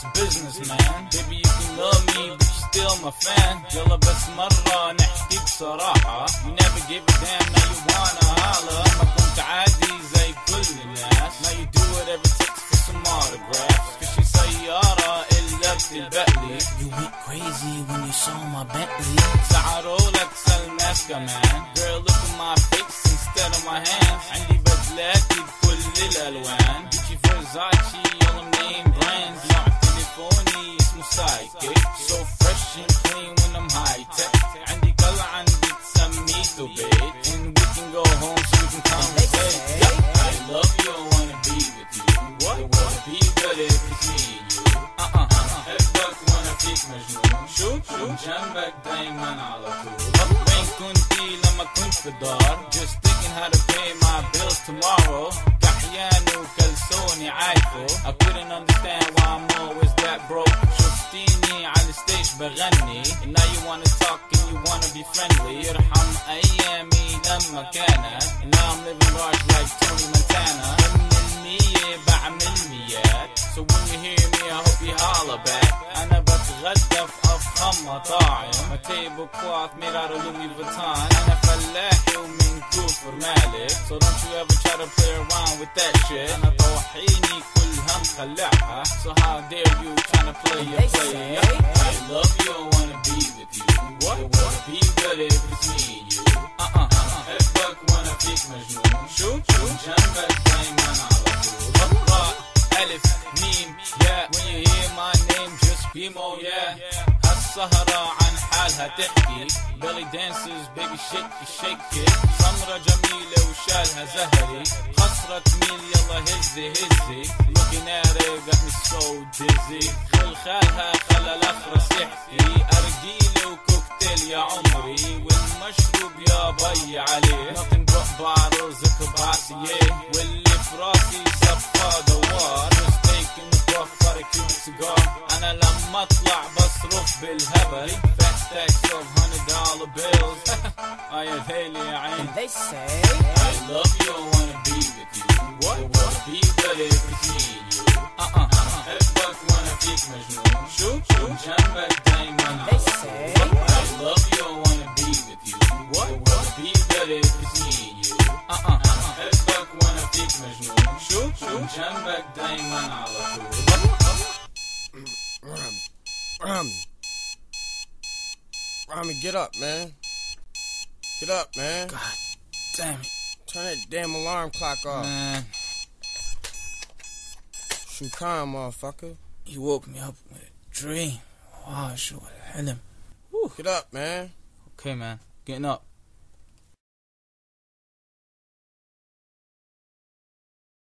It's business man. Baby you can love me but you still my fan. يلا بس مرة نحكي بصراحة. You never give a damn now you wanna holla. ما كنت عادي زي كل الناس. Now you do whatever it takes for some autographs. فيش سيارة إلا بتلبقلي. You went crazy when you saw my Bentley. سعروا لك سلناس كمان. Girl look at my face instead of my hands. عندي بدلاتي بكل الألوان. Gucci Versace all them name brands. نوع تليفوني اسمه Psychic. So fresh and clean when I'm high tech. عندي قلعة عندي تسميته بيت. And we can go home so we can conversate. I love you I wanna be with you. What? I wanna be better if it's me and you. أحبك وأنا فيك مجنون. شو جنبك دايما على طول. وين كنتي لما كنت في الدار. Just thinking how to pay my bills tomorrow. كحيان وكلسوني عايفو. I couldn't understand why I'm always that broke. شفتيني على الستيج بغني. And now you wanna talk and you wanna be friendly. يرحم أيامي لما كانت. And now I'm living large like Tony Montana. من 100 بعمل ميات. So when you hear me I hope you holla back. أنا بتغدى في أفخم مطاعم. My table cloth made out of Louis Vuitton. أنا فلاحي ومن كفر مالك. So don't you ever try to play around with that shit. أنا طوحيني كلها مخلعها. So how dare you tryna play your play. I love you I wanna be with you. What? I wanna be better if it's me and you. أحبك وأنا فيك مجنون. شو جنبك دايما على طول. ألف ميم يا when you hear my name just scream oh yeah. هالسهرة عن حالها تحكي. belly dances baby shake it shake it. سمرة جميلة وشالها زهري. خسرة ميل يلا هزي looking at her got me so dizzy. خالها خلى الأخرس يحكي. أرجيلة وكوكتيل يا عمري. والمشروب يا بي عليه. nothing but bottles of Cabassier. واللي في راسي صفى دوار. just taking the puff for the Cuban cigar. أنا لما أطلع بصرف بالهبل. fat stacks of $100 bills. يا ليلي يا عين. And they say I love you I wanna be with you. What? I wanna be better if it's me and you. أحبك وأنا فيك مجنون. شو جنبك دايما they على say طول. I love you I wanna be with you. What? I wanna be better if it's me and you. أحبك وأنا فيك مجنون. شو جنبك دايما على طول. Rami, get up, man. Get up, man. God damn it, Turn that damn alarm clock off. man. Shoot calm, motherfucker. You woke me up with a dream. Wow, شو هالحلم. Get up, man. Okay man, getting up.